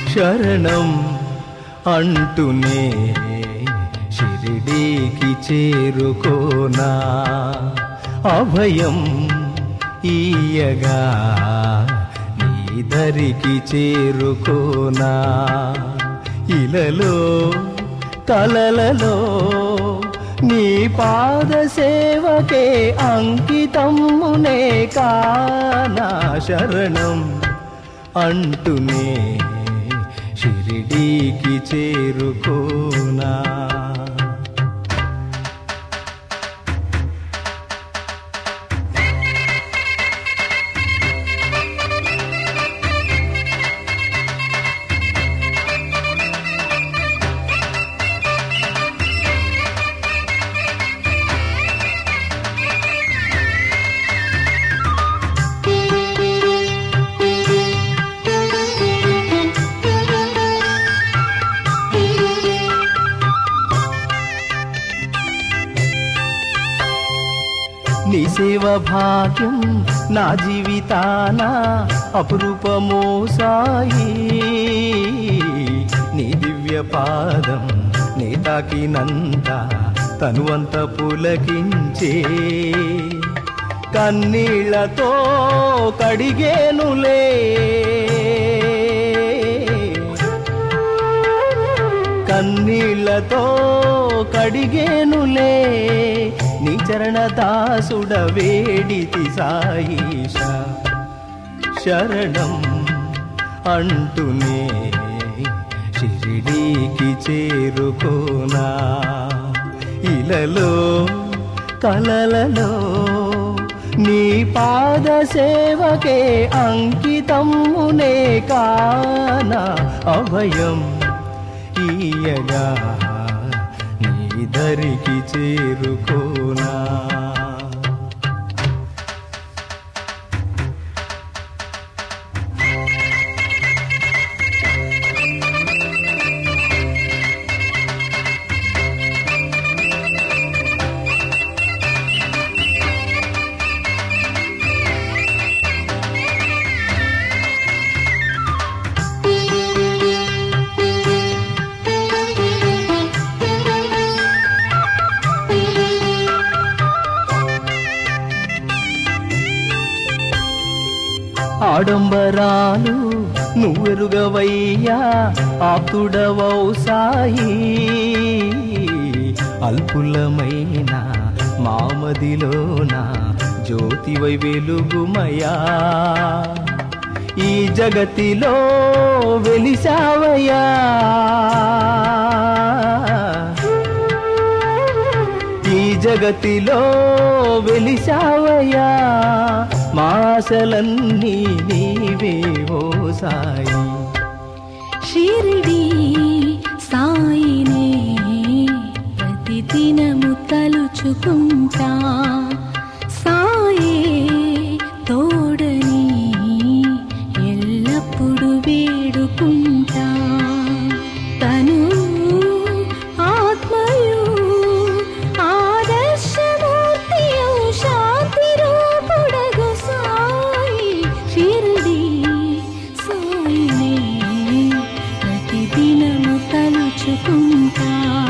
శరణం అంటూనే షిరిడీకి చేరుకోనా అభయం ఈయగా నీ దరికి చేరుకోనా ఇలలో కలలలో నీ పాద సేవకే అంకితమునే కానా శరణం అంటూనే షిరిడీకి చేరుకోనా నీ సేవ భాగ్యం నా జీవితాన అపురూపమో సాయి నీ దివ్య పాదం నీ తాకినంత తనువంత పులకించే కన్నీళ్లతో కడిగేనులే కన్నీళ్లతో కడిగేనులే నీ చరణ దాసుడ వేడితి సాయిష శరణం అంటూనే షిరిడీకి చేరుకోనా ఇలలో కలలలో నీ పాద సేవకే అంకితమునే కానా అభయం ఈయగా నీ దరికి చేరుకోనా ఆడంబరాలు నువ్వెరుగవయ్యా ఆప్తుడవౌ సాయి అల్పులమైన మామదిలోన జ్యోతివై వెలుగుమయా ఈ జగతిలో వెలిసావయ్యా ఈ జగతిలో వెలిసావయ్యా మాసలన్నీ నీవే ఓ సాయి షిరిడీ సాయినే ప్రతిదినము తలుచుకుంటా సాయే తోడని ఎల్లప్పుడు వేడుకుంటా తను ఆత్మయు ఆదర్శమూర్తియు శాంతి రూపుడగు సాయి షిరిడీ సాయినే ప్రతిదినము తలుచుకుంటా